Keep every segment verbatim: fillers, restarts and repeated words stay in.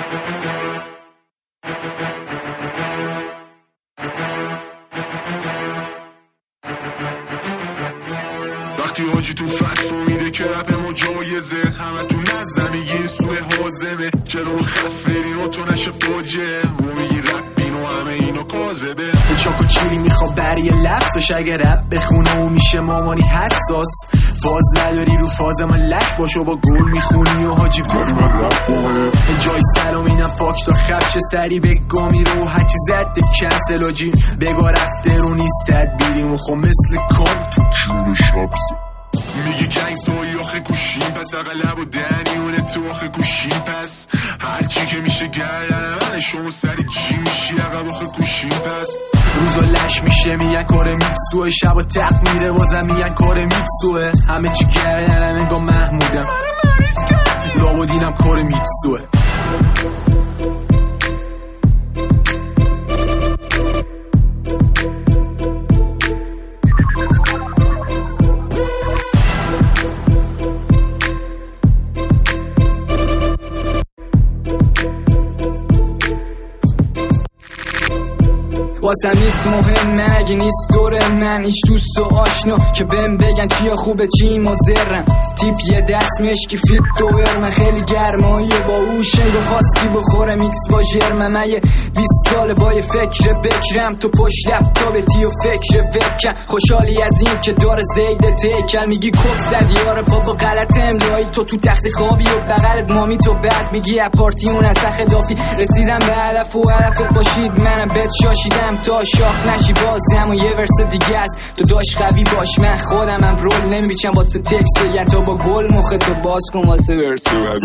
وقتی حاجی تو فت فهمیده که رپ ما جایزه، همه تو نزد میگین سوی حازمه، چرا رو خفرین و تو نشه فاجه و میگی رپ اینو همه اینو کاذبه. چاکو چیری میخواد بری لفظش، اگه رپ بخونه و میشه مامانی حساس، فاز نداری رو فاز من لک باشو با گل میخونی و حاجی ولی من رپ بامه. جای سلام اینم فاک تا خفش سری بگامی رو هرچی زد کنسل آجی بگا رفته رو نیست تدبیریم و خب مثل کام تو کونش حبسه. میگه کنگ سایی آخه کشیم پس اقلب و دنیونه تو آخه کشیم پس هرچی که میشه گردن من شما سری چی میشی اقب آخه کشیم پس. روزا لش میشه میگن کار میتسوه، شب و تق میره بازم میگن کار میتسوه، همه چی گردن انگاه محمودم لابدینم کار میتسوه. واسم نیست مهم اگه نیست دور من هیچ دوست و آشنا که بهم بگن چیه خوبه چی مزرم، تیپ یه دست مشکی فیت دوور من خیلی گرمایی با اوشنگ و خواست کی بخوره میکس با جرمه. من یه بیست ساله با یه فکر بکرم تو پشت لپتاپتی و فکر وبکم، خوشحالی از این که داره زیده تیکل میگی کک زدی آره بابا غلط املایی تو تو تخت خوابی و بغلت مامی تو بعد میگی اپارتی اون از خدافی رسیدم به هدف و هدف باشید منم بهت شاشیدم تا شاخ نشی بازم و یه ورس دیگه است تو داش قوی باش من خودم هم رول نمیچم واسه تکس بگن تو با گل مخ تو باز کن واسه ورس.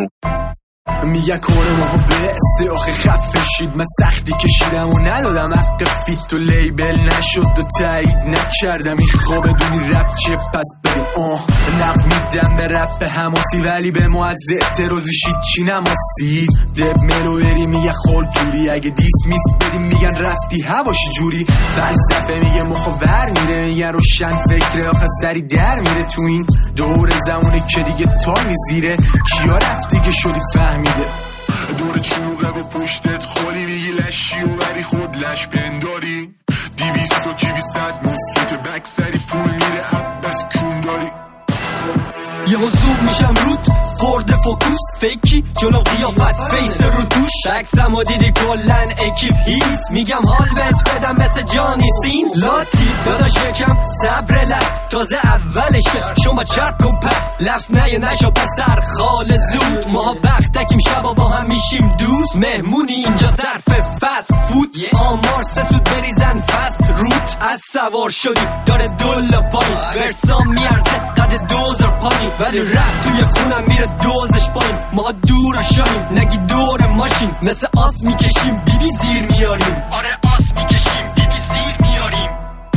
میگن کار ما بسته آخه خفشید من سختی کشیدم و ندادم حق فیت و لیبل نشد و تایید نکردم این خواب دونی رپ چه پس بریم آه نق میدم به رپ هماسی ولی به ما از اعتراضیشید چی نماسی دب ملویری میگه خال جوری اگه دیس میست بدیم میگن رفتی هواشی جوری فلسفه میگه مخور میره میگن روشن فکره آخه سری در میره تو این دور زمانی که دیگه تا میزیره کیا رفتی که شدی فهمیده دور چوقه با پشتت خالی میگی لشی و بری خود لش بنداری دیویست و کیوی صد مسلوت بک سری فول میره عباس کون داری یه حضور میشم رود فورد فوکوس فیکی جلو قیافت فیس رو دوش عکسم و دیدی کلن اکیپ هیز میگم حال بهت بدم مثل جانی سینز لاتی داداش یکم صبر لب تازه اولشه شما چرک کن پر لفظ نیه نشا پسر خال زود ما بختکیم شبا با هم میشیم دوست مهمونی اینجا ظرف فست فود آمار سه سود بریزن فست روت از سوار شدی داره دل پایین ورسام میارزه قد دوزر پایین ولی رپ توی خونم میره دوزش پایین ما دور شاییم نگی دور ماشین مثل آس میکشیم بی بی زیر میاریم آره آس میکشیم بی بی زیر میاریم.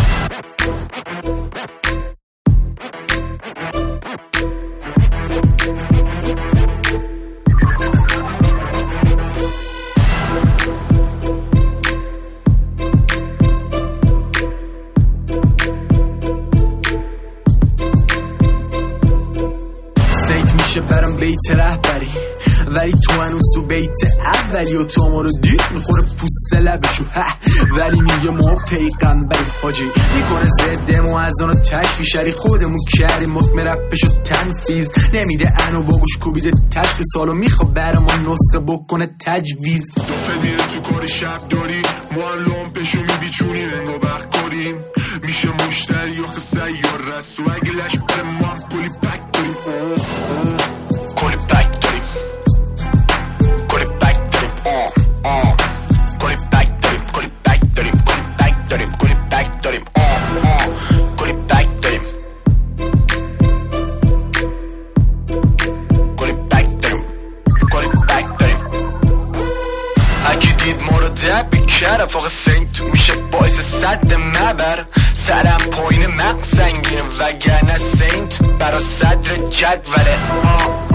برام بیت رهبری ولی تو هنوز تو بیت اولی و تو ما رو دید میخوره پوست لبشو ها ولی میگه ما پیغمبری حاجی میکنه زده موازن و تشویش شری خودمون کردیم مکم رپشو تنفیز نمیده انو باگوش کوبیده تشک سالو میخواه برامون نسخه بکنه تجویز دفعه میره تو کار شب داری ما هم لامپشو میبیچونیم انگا بخ کاریم میشه مشتری آخه سیار رست و اگه لش بره ما هم کلی پک داریم کلی پک داریم کلی پک داریم کلی پک داریم کلی پک داریم کلی پک داریم کلی پک داریم کلی پک داریم کلی پک داریم کلی پک داریم اگه دید ما رو دبی کرد فوق سنگ تو میشه باعث صد مبر سرم پایین مغز سنگینه وگرنه سنت برا صدر جدوله